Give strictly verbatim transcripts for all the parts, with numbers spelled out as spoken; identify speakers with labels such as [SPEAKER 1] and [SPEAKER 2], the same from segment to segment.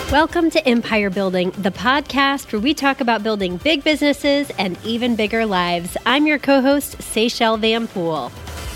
[SPEAKER 1] Welcome to Empire Building, the podcast where we talk about building big businesses and even bigger lives. I'm your co-host, Seychelle Van Poole.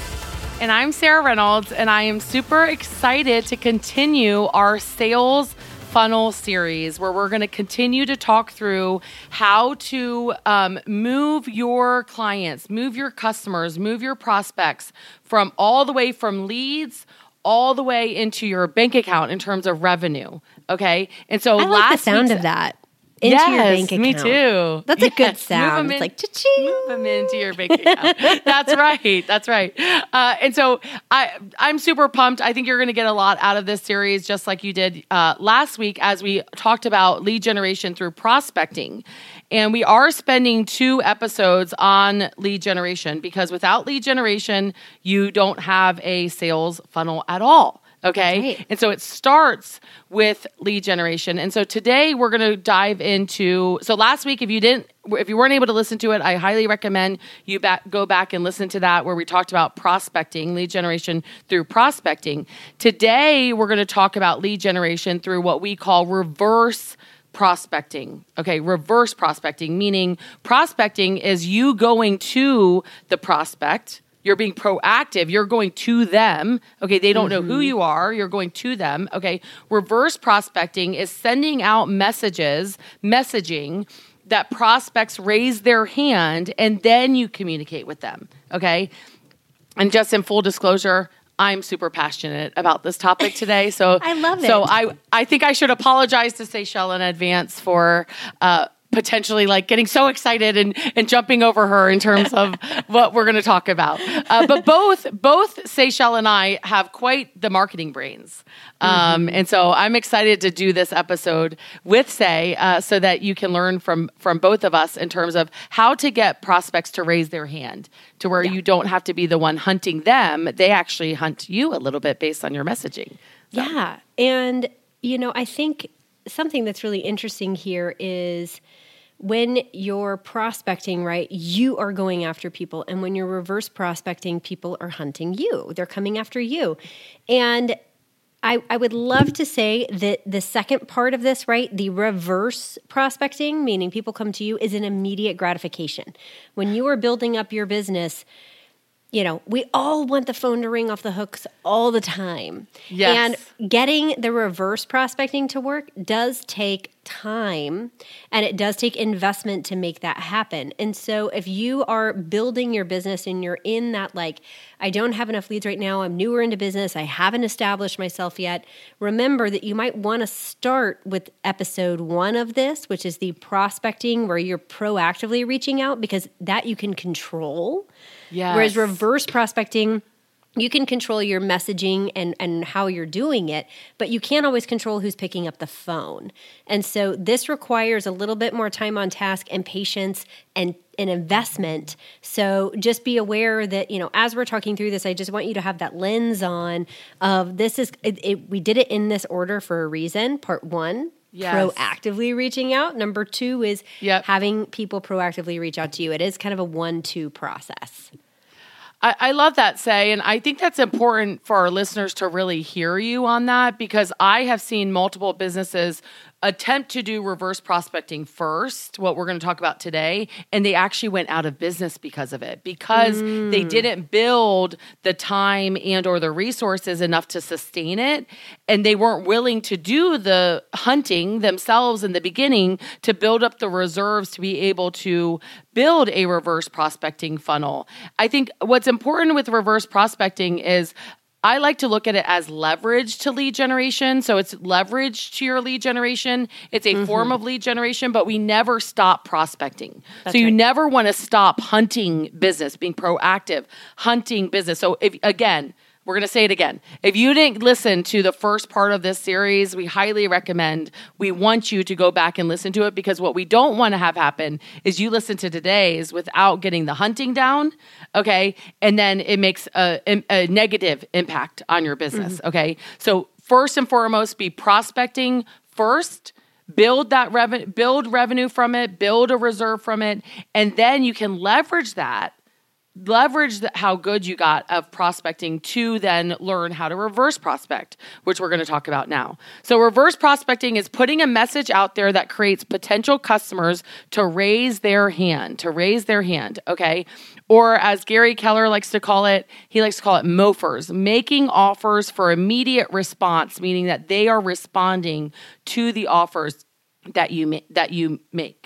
[SPEAKER 2] And I'm Sarah Reynolds, and I am super excited to continue our sales funnel series where we're going to continue to talk through how to um, move your clients, move your customers, move your prospects from all the way from leads all the way into your bank account in terms of revenue. Okay. And so
[SPEAKER 1] I like
[SPEAKER 2] last
[SPEAKER 1] the sound
[SPEAKER 2] week's-
[SPEAKER 1] of that. Into
[SPEAKER 2] yes,
[SPEAKER 1] your bank account.
[SPEAKER 2] Me too.
[SPEAKER 1] That's
[SPEAKER 2] yes,
[SPEAKER 1] a good sound.
[SPEAKER 2] Move
[SPEAKER 1] It's
[SPEAKER 2] in,
[SPEAKER 1] like cha-ching.
[SPEAKER 2] Move them into your bank account. That's right. That's right. Uh, and so I, I'm super pumped. I think you're going to get a lot out of this series, just like you did uh, last week as we talked about lead generation through prospecting. And we are spending two episodes on lead generation because without lead generation, you don't have a sales funnel at all. Okay.
[SPEAKER 1] Right.
[SPEAKER 2] And so it starts with lead generation. And so today we're going to dive into, so last week, if you didn't, if you weren't able to listen to it, I highly recommend you back, go back and listen to that where we talked about prospecting, lead generation through prospecting. Today, we're going to talk about lead generation through what we call reverse prospecting. Okay. Reverse prospecting, meaning prospecting is you going to the prospect. You're being proactive. You're going to them. Okay. They don't mm-hmm. know who you are. You're going to them. Okay. Reverse prospecting is sending out messages, messaging that prospects raise their hand and then you communicate with them. Okay. And just in full disclosure, I'm super passionate about this topic today. So
[SPEAKER 1] I love it.
[SPEAKER 2] So I, I think I should apologize to Seychelle in advance for, uh, potentially like getting so excited and, and jumping over her in terms of what we're going to talk about. Uh, but both both Seychelle and I have quite the marketing brains. Um, mm-hmm. And so I'm excited to do this episode with Say uh, so that you can learn from, from both of us in terms of how to get prospects to raise their hand to where yeah. you don't have to be the one hunting them. They actually hunt you a little bit based on your messaging.
[SPEAKER 1] So. Yeah. And, you know, I think something that's really interesting here is when you're prospecting, right, you are going after people. And when you're reverse prospecting, people are hunting you. They're coming after you. And I, I would love to say that the second part of this, right, the reverse prospecting, meaning people come to you, is an immediate gratification. When you are building up your business, you know, we all want the phone to ring off the hooks all the time.
[SPEAKER 2] Yes.
[SPEAKER 1] And getting the reverse prospecting to work does take time and it does take investment to make that happen. And so if you are building your business and you're in that like, I don't have enough leads right now, I'm newer into business, I haven't established myself yet, remember that you might want to start with episode one of this, which is the prospecting where you're proactively reaching out because that you can control.
[SPEAKER 2] Yes.
[SPEAKER 1] Whereas reverse prospecting, you can control your messaging and, and how you're doing it, but you can't always control who's picking up the phone. And so this requires a little bit more time on task and patience and an investment. So just be aware that, you know, as we're talking through this, I just want you to have that lens on of this is, it, it, we did it in this order for a reason. Part one, Yes. proactively reaching out. Number two is yep. having people proactively reach out to you. It is kind of a one-two process.
[SPEAKER 2] I, I love that, Say, and I think that's important for our listeners to really hear you on that because I have seen multiple businesses attempt to do reverse prospecting first, what we're going to talk about today, and they actually went out of business because of it, because mm. they didn't build the time and or the resources enough to sustain it, and they weren't willing to do the hunting themselves in the beginning to build up the reserves to be able to build a reverse prospecting funnel. I think what's important with reverse prospecting is I like to look at it as leverage to lead generation. So it's leverage to your lead generation. It's a mm-hmm. form of lead generation, but we never stop prospecting. That's so you right. never want to stop hunting business, being proactive, hunting business. So if again, we're going to say it again. If you didn't listen to the first part of this series, we highly recommend, we want you to go back and listen to it because what we don't want to have happen is you listen to today's without getting the hunting down, okay? And then it makes a, a negative impact on your business, mm-hmm. okay? So first and foremost, be prospecting first, build that revenue, build revenue from it, build a reserve from it, and then you can leverage that leverage the, how good you got of prospecting to then learn how to reverse prospect, which we're going to talk about now. So reverse prospecting is putting a message out there that creates potential customers to raise their hand, to raise their hand, okay? Or as Gary Keller likes to call it, he likes to call it MOFers, making offers for immediate response, meaning that they are responding to the offers that you ma- that you make.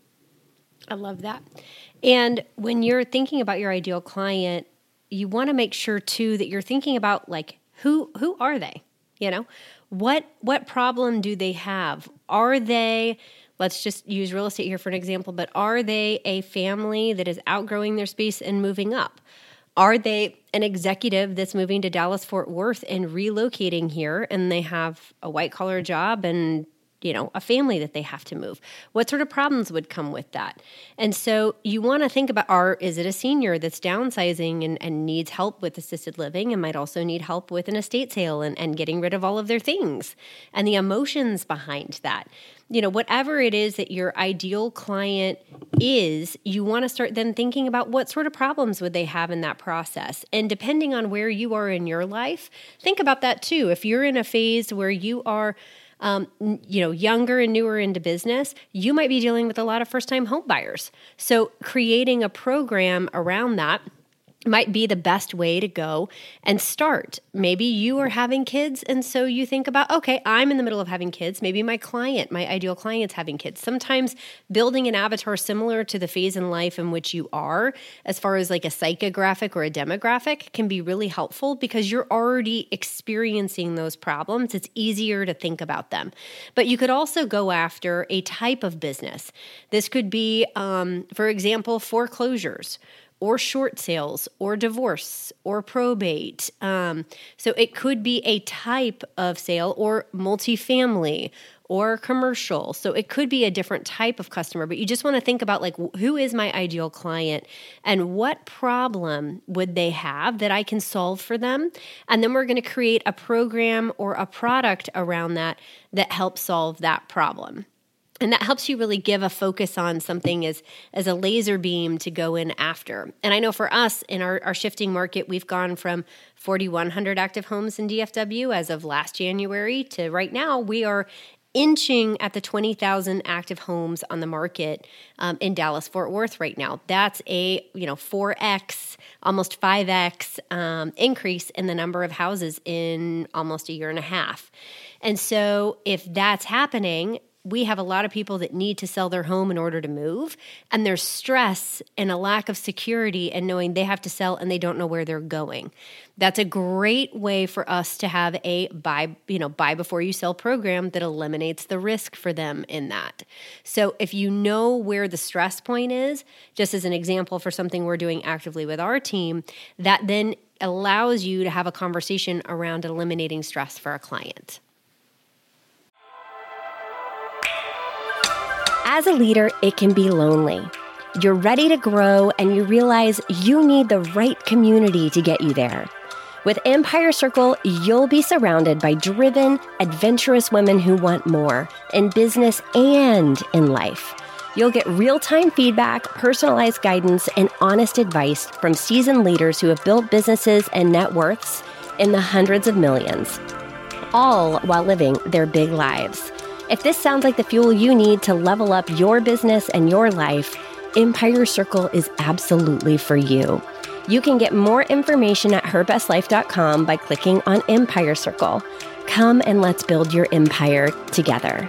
[SPEAKER 1] I love that. And when you're thinking about your ideal client, you want to make sure too that you're thinking about like who who are they? You know, what what problem do they have? Are they, let's just use real estate here for an example, but are they a family that is outgrowing their space and moving up? Are they an executive that's moving to Dallas Fort Worth and relocating here, and they have a white collar job and you know, a family that they have to move? What sort of problems would come with that? And so you want to think about, are, is it a senior that's downsizing and, and needs help with assisted living and might also need help with an estate sale and, and getting rid of all of their things and the emotions behind that? You know, whatever it is that your ideal client is, you want to start then thinking about what sort of problems would they have in that process. And depending on where you are in your life, think about that too. If you're in a phase where you are Um, you know, younger and newer into business, you might be dealing with a lot of first-time home buyers. So creating a program around that might be the best way to go and start. Maybe you are having kids, and so you think about, okay, I'm in the middle of having kids. Maybe my client, my ideal client's having kids. Sometimes building an avatar similar to the phase in life in which you are, as far as like a psychographic or a demographic, can be really helpful because you're already experiencing those problems. It's easier to think about them. But you could also go after a type of business. This could be, um, for example, foreclosures, or short sales, or divorce, or probate. Um, so it could be a type of sale, or multifamily, or commercial. So it could be a different type of customer, but you just want to think about like, who is my ideal client and what problem would they have that I can solve for them? And then we're going to create a program or a product around that that helps solve that problem. And that helps you really give a focus on something as, as a laser beam to go in after. And I know for us in our, our shifting market, we've gone from forty-one hundred active homes in D F W as of last January to right now, we are inching at the twenty thousand active homes on the market um, in Dallas Fort Worth right now. That's a you know four X, almost five X um, increase in the number of houses in almost a year and a half. And so if that's happening, we have a lot of people that need to sell their home in order to move, and there's stress and a lack of security and knowing they have to sell and they don't know where they're going. That's a great way for us to have a buy, you know, buy before you sell program that eliminates the risk for them in that. So if you know where the stress point is, just as an example for something we're doing actively with our team, that then allows you to have a conversation around eliminating stress for a client.
[SPEAKER 3] As a leader, it can be lonely. You're ready to grow and you realize you need the right community to get you there. With Empire Circle, you'll be surrounded by driven, adventurous women who want more in business and in life. You'll get real-time feedback, personalized guidance, and honest advice from seasoned leaders who have built businesses and net worths in the hundreds of millions, all while living their big lives. If this sounds like the fuel you need to level up your business and your life, Empire Circle is absolutely for you. You can get more information at her best life dot com by clicking on Empire Circle. Come and let's build your empire together.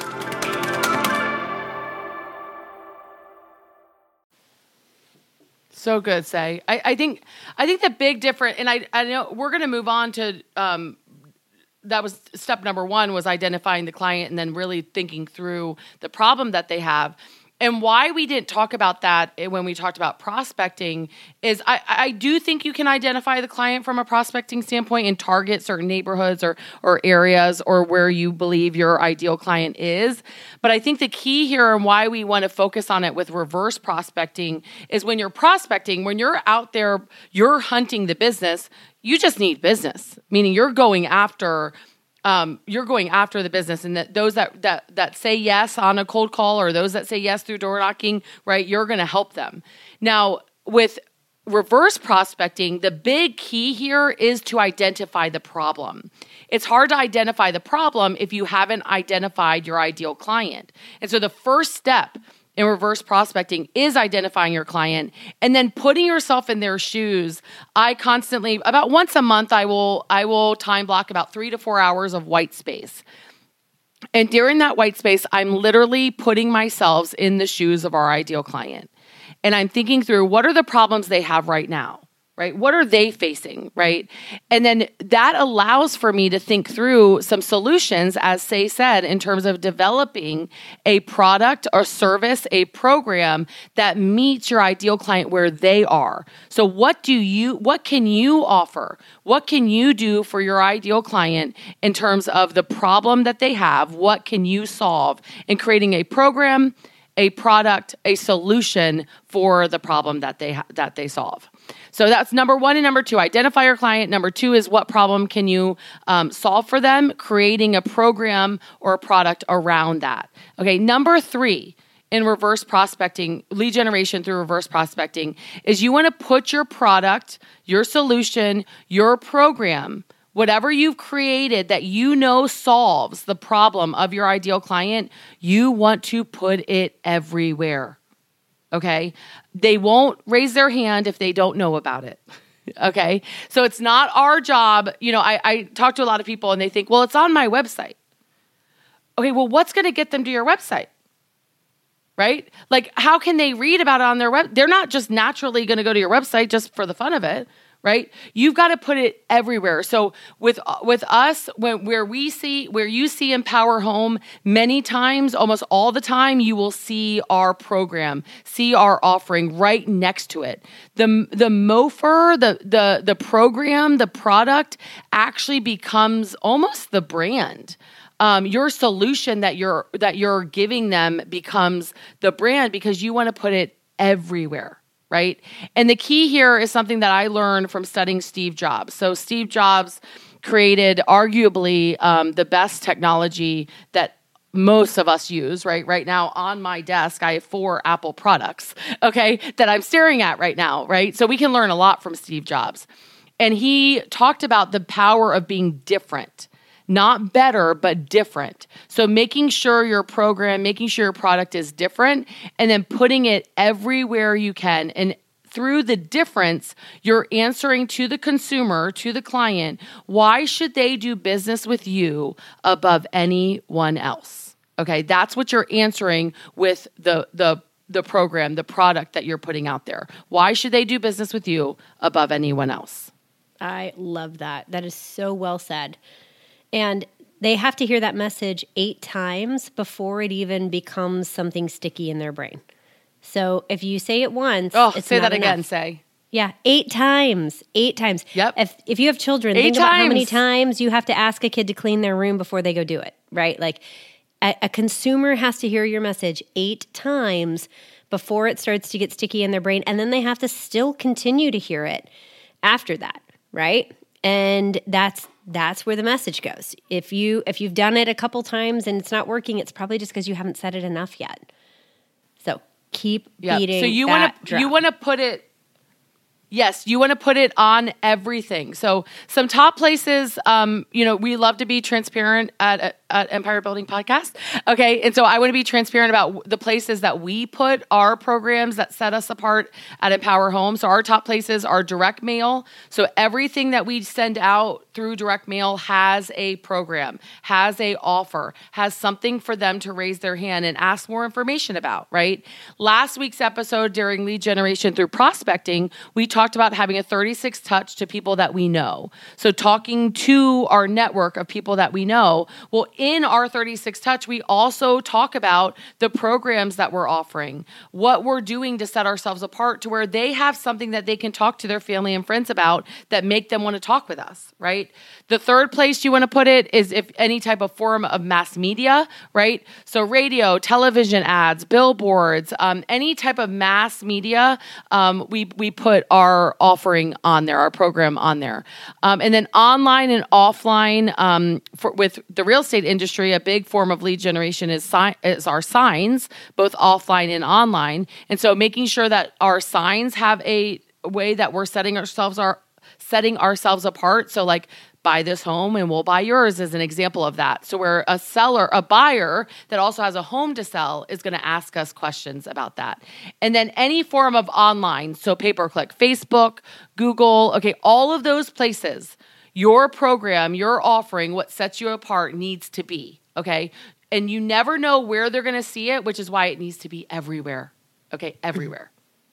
[SPEAKER 2] So good, Say. I, I think I think the big difference, and I I know we're going to move on to. Um, That was step number one, was identifying the client and then really thinking through the problem that they have. And why we didn't talk about that when we talked about prospecting is I, I do think you can identify the client from a prospecting standpoint and target certain neighborhoods or, or areas or where you believe your ideal client is. But I think the key here and why we want to focus on it with reverse prospecting is when you're prospecting, when you're out there, you're hunting the business, you just need business, meaning you're going after um, you're going after the business, and that those that that that say yes on a cold call or those that say yes through door knocking, right? You're going to help them. Now, with reverse prospecting, the big key here is to identify the problem. It's hard to identify the problem if you haven't identified your ideal client. And so the first step in reverse prospecting is identifying your client and then putting yourself in their shoes. I constantly, about once a month, I will I will time block about three to four hours of white space. And during that white space, I'm literally putting myself in the shoes of our ideal client. And I'm thinking through, what are the problems they have right now, right? What are they facing, right? And then that allows for me to think through some solutions, as Say said, in terms of developing a product or service, a program that meets your ideal client where they are. So what do you, what can you offer? What can you do for your ideal client in terms of the problem that they have? What can you solve in creating a program, a product, a solution for the problem that they ha- that they solve? So that's number one and number two. Identify your client. Number two is what problem can you um, solve for them? Creating a program or a product around that. Okay. Number three in reverse prospecting, lead generation through reverse prospecting, is you want to put your product, your solution, your program, whatever you've created that you know solves the problem of your ideal client, you want to put it everywhere, okay? They won't raise their hand if they don't know about it, okay? So it's not our job. You know, I, I talk to a lot of people and they think, well, it's on my website. Okay, well, what's going to get them to your website? Right? Like, how can they read about it on their web? They're not just naturally going to go to your website just for the fun of it. Right? You've got to put it everywhere. So with with us, when where we see, where you see Empower Home, many times, almost all the time, you will see our program, see our offering right next to it. The the MOFR, the the the program, the product actually becomes almost the brand. Um, your solution that you're that you're giving them becomes the brand because you want to put it everywhere. Right? And the key here is something that I learned from studying Steve Jobs. So Steve Jobs created arguably um, the best technology that most of us use, right? Right now on my desk, I have four Apple products, okay, that I'm staring at right now, right? So we can learn a lot from Steve Jobs. And he talked about the power of being different. Not better, but different. So making sure your program, making sure your product is different, and then putting it everywhere you can. And through the difference, you're answering to the consumer, to the client, why should they do business with you above anyone else? Okay, that's what you're answering with the the the program, the product that you're putting out there. Why should they do business with you above anyone else?
[SPEAKER 1] I love that. That is so well said. And they have to hear that message eight times before it even becomes something sticky in their brain. So if you say it once,
[SPEAKER 2] oh,
[SPEAKER 1] it's
[SPEAKER 2] say
[SPEAKER 1] not
[SPEAKER 2] that
[SPEAKER 1] enough.
[SPEAKER 2] again. Say,
[SPEAKER 1] yeah, eight times, eight times.
[SPEAKER 2] Yep.
[SPEAKER 1] If if you have children,
[SPEAKER 2] eight
[SPEAKER 1] think
[SPEAKER 2] times.
[SPEAKER 1] about how many times you have to ask a kid to clean their room before they go do it. Right? Like a, a consumer has to hear your message eight times before it starts to get sticky in their brain, and then they have to still continue to hear it after that. Right? And that's that's where the message goes. If you if you've done it a couple times and it's not working, it's probably just because you haven't said it enough yet. So keep
[SPEAKER 2] yep.
[SPEAKER 1] beating.
[SPEAKER 2] So you
[SPEAKER 1] want
[SPEAKER 2] to you want to put it. Yes, you want to put it on everything. So some top places, um, you know, we love to be transparent at, at Empire Building Podcast. Okay, and so I want to be transparent about the places that we put our programs that set us apart at Empower Home. So our top places are direct mail. So everything that we send out through direct mail has a program, has a offer, has something for them to raise their hand and ask more information about, right? Last week's episode during lead generation through prospecting, we talked talked about having a thirty-six touch to people that we know. So talking to our network of people that we know. Well, in our thirty-six touch, we also talk about the programs that we're offering, what we're doing to set ourselves apart to where they have something that they can talk to their family and friends about that make them want to talk with us, right? The third place you want to put it is if any type of form of mass media, right? So radio, television ads, billboards, um, any type of mass media, um, we, we put our Our offering on there, our program on there. Um, and then online and offline, um, for, with the real estate industry, a big form of lead generation is, si- is our signs, both offline and online. And so making sure that our signs have a way that we're setting ourselves our setting ourselves apart. So like buy this home and we'll buy yours is an example of that. So where a seller, a buyer that also has a home to sell is going to ask us questions about that. And then any form of online, so pay-per-click, Facebook, Google, okay, all of those places, your program, your offering, what sets you apart needs to be, okay? And you never know where they're going to see it, which is why it needs to be everywhere, okay? Everywhere.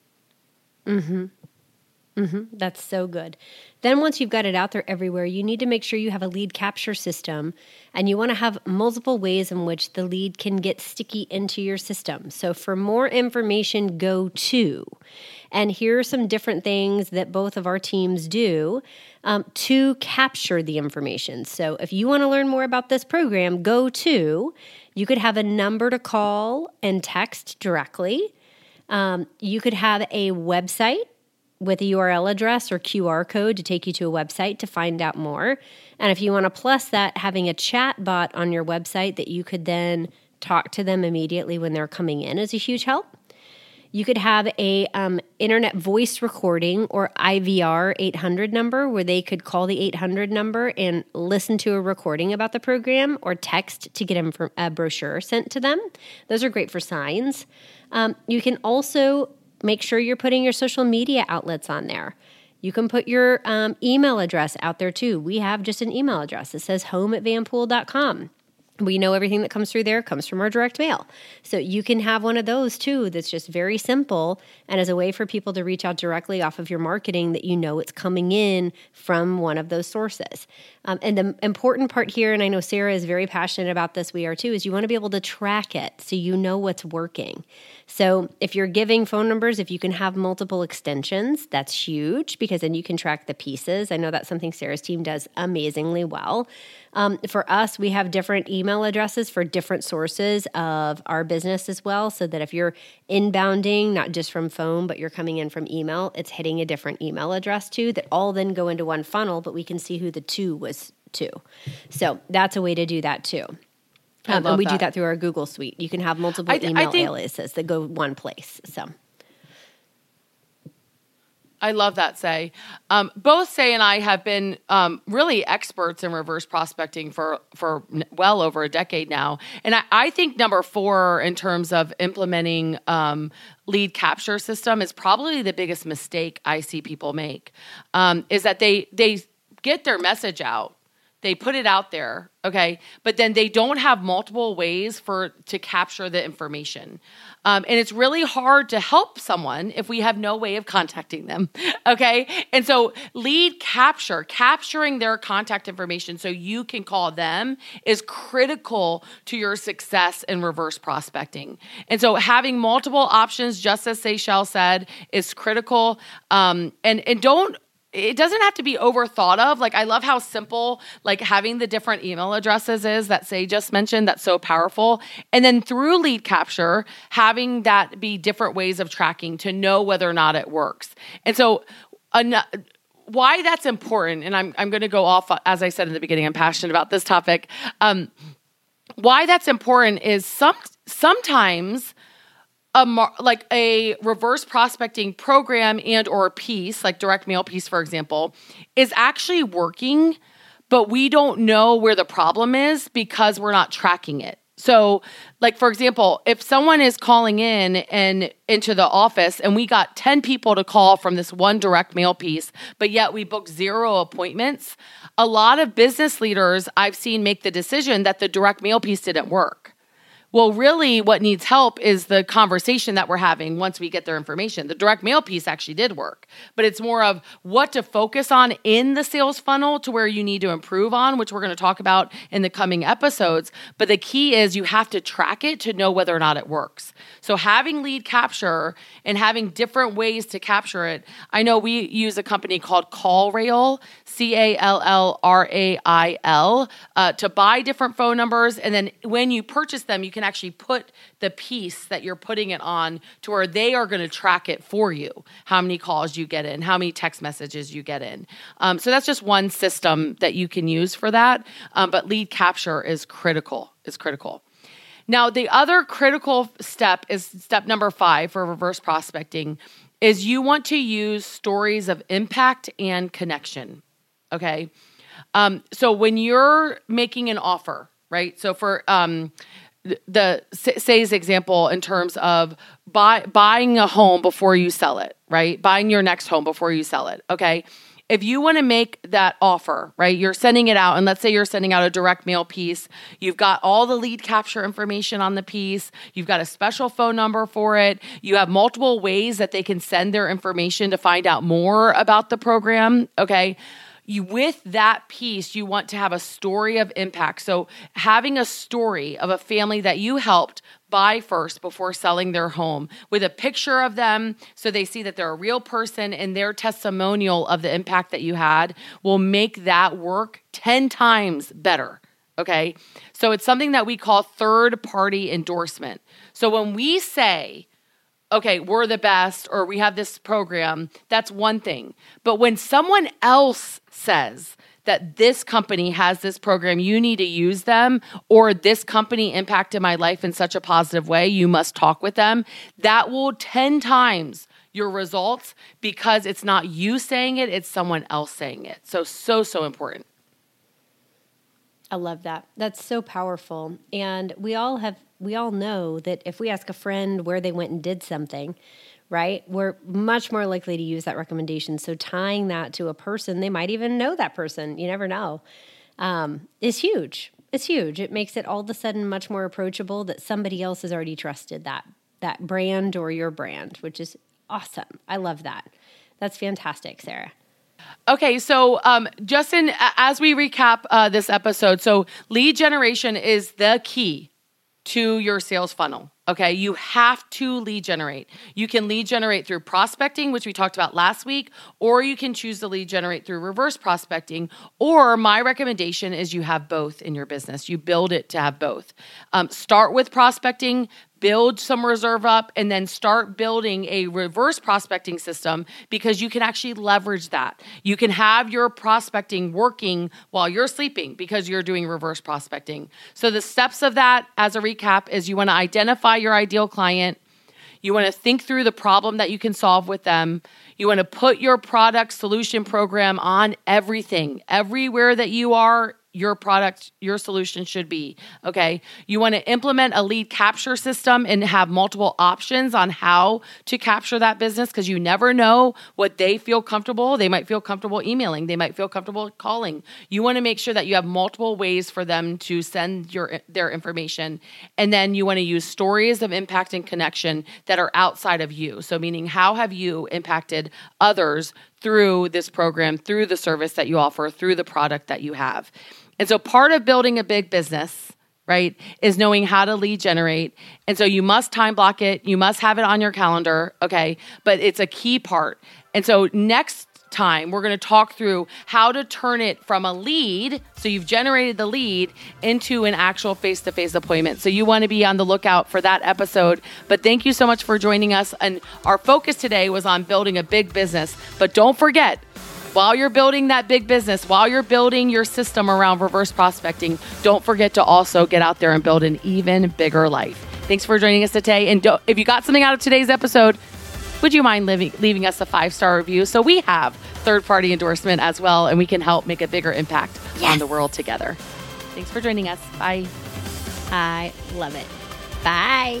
[SPEAKER 1] Mm-hmm. Mm-hmm. That's so good. Then once you've got it out there everywhere, you need to make sure you have a lead capture system, and you want to have multiple ways in which the lead can get sticky into your system. So for more information, go to. And here are some different things that both of our teams do um, to capture the information. So if you want to learn more about this program, go to. You could have a number to call and text directly. Um, you could have a website with a U R L address or Q R code to take you to a website to find out more. And if you want to plus that, having a chat bot on your website that you could then talk to them immediately when they're coming in is a huge help. You could have a um, internet voice recording or I V R eight hundred number where they could call the eight hundred number and listen to a recording about the program, or text to get inf- a brochure sent to them. Those are great for signs. Um, you can also make sure you're putting your social media outlets on there. You can put your um, email address out there too. We have just an email address. It says home at vanpool dot com. We know everything that comes through there comes from our direct mail. So you can have one of those too that's just very simple and as a way for people to reach out directly off of your marketing that you know it's coming in from one of those sources. Um, and the important part here, and I know Sarah is very passionate about this, we are too, is you want to be able to track it so you know what's working. So if you're giving phone numbers, if you can have multiple extensions, that's huge because then you can track the pieces. I know that's something Sarah's team does amazingly well. Um, for us, we have different email addresses for different sources of our business as well, so that if you're inbounding, not just from phone, but you're coming in from email, it's hitting a different email address too that all then go into one funnel, but we can see who the two was to. So that's a way to do that too. Um, and we that. do that through our Google Suite. You can have multiple I th- email I think- aliases that go one place. So.
[SPEAKER 2] I love that, Say. Um, both Say and I have been um, really experts in reverse prospecting for, for well over a decade now. And I, I think number four in terms of implementing um, lead capture system is probably the biggest mistake I see people make, um, is that they they get their message out. They put it out there, okay, but then they don't have multiple ways for to capture the information. Um, and it's really hard to help someone if we have no way of contacting them, okay? And so lead capture, capturing their contact information so you can call them is critical to your success in reverse prospecting. And so having multiple options, just as Seychelle said, is critical. Um, and, and don't It doesn't have to be overthought of. Like, I love how simple, like, having the different email addresses is that Say just mentioned. That's so powerful. And then through lead capture, having that be different ways of tracking to know whether or not it works. And so an- why that's important, and I'm, I'm going to go off, as I said in the beginning, I'm passionate about this topic. Um, why that's important is some sometimes... A mar- like a reverse prospecting program and or piece, like direct mail piece, for example, is actually working, but we don't know where the problem is because we're not tracking it. So, like, for example, if someone is calling in and into the office and we got ten people to call from this one direct mail piece, but yet we booked zero appointments, a lot of business leaders I've seen make the decision that the direct mail piece didn't work. Well, really what needs help is the conversation that we're having once we get their information. The direct mail piece actually did work, but it's more of what to focus on in the sales funnel to where you need to improve on, which we're going to talk about in the coming episodes. But the key is you have to track it to know whether or not it works. So having lead capture and having different ways to capture it. I know we use a company called CallRail, C A L L R A I L, uh, to buy different phone numbers. And then when you purchase them, you can actually put the piece that you're putting it on to where they are going to track it for you, how many calls you get in, how many text messages you get in. Um, so that's just one system that you can use for that. Um, but lead capture is critical, is critical. Now, the other critical step is step number five for reverse prospecting is you want to use stories of impact and connection, okay? Um, so when you're making an offer, right? So for um, the Say's example in terms of buy, buying a home before you sell it, right? Buying your next home before you sell it, okay? If you want to make that offer, right, you're sending it out, and let's say you're sending out a direct mail piece, you've got all the lead capture information on the piece, you've got a special phone number for it, you have multiple ways that they can send their information to find out more about the program, okay? You, with that piece, you want to have a story of impact. So having a story of a family that you helped buy first before selling their home with a picture of them so they see that they're a real person and their testimonial of the impact that you had will make that work ten times better, okay? So it's something that we call third-party endorsement. So when we say, okay, we're the best, or we have this program, that's one thing. But when someone else says that this company has this program, you need to use them, or this company impacted my life in such a positive way, you must talk with them, that will ten times your results because it's not you saying it, it's someone else saying it. So, so, so important.
[SPEAKER 1] I love that. That's so powerful. And we all have, we all know that if we ask a friend where they went and did something, right, we're much more likely to use that recommendation. So tying that to a person, they might even know that person, you never know, um, is huge. It's huge. It makes it all of a sudden much more approachable that somebody else has already trusted that, that brand or your brand, which is awesome. I love that. That's fantastic, Sarah.
[SPEAKER 2] Okay, so um, Justin, as we recap uh, this episode, so lead generation is the key to your sales funnel. Okay, you have to lead generate. You can lead generate through prospecting, which we talked about last week, or you can choose to lead generate through reverse prospecting, or my recommendation is you have both in your business. You build it to have both. Um, start with prospecting, build some reserve up, and then start building a reverse prospecting system because you can actually leverage that. You can have your prospecting working while you're sleeping because you're doing reverse prospecting. So the steps of that, as a recap, is you want to identify your ideal client. You want to think through the problem that you can solve with them. You want to put your product solution program on everything, everywhere that you are. Your product, your solution should be, okay? You want to implement a lead capture system and have multiple options on how to capture that business because you never know what they feel comfortable. They might feel comfortable emailing. They might feel comfortable calling. You want to make sure that you have multiple ways for them to send your their information. And then you want to use stories of impact and connection that are outside of you. So meaning how have you impacted others through this program, through the service that you offer, through the product that you have. And so part of building a big business, right, is knowing how to lead generate. And so you must time block it. You must have it on your calendar, okay? But it's a key part. And so next time, we're going to talk through how to turn it from a lead, so you've generated the lead, into an actual face-to-face appointment. So you want to be on the lookout for that episode. But thank you so much for joining us. And our focus today was on building a big business. But don't forget, while you're building that big business, while you're building your system around reverse prospecting, don't forget to also get out there and build an even bigger life. Thanks for joining us today. And don't, if you got something out of today's episode, would you mind leaving, leaving us a five-star review so we have third-party endorsement as well, and we can help make a bigger impact yes. on the world together. Thanks for joining us. Bye.
[SPEAKER 1] I love it. Bye.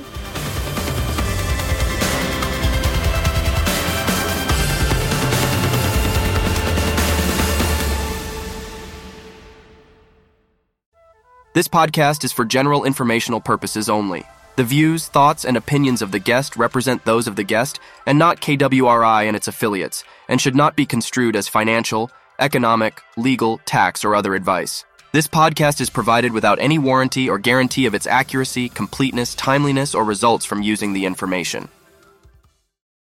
[SPEAKER 4] This podcast is for general informational purposes only. The views, thoughts, and opinions of the guest represent those of the guest and not K W R I and its affiliates, and should not be construed as financial, economic, legal, tax, or other advice. This podcast is provided without any warranty or guarantee of its accuracy, completeness, timeliness, or results from using the information.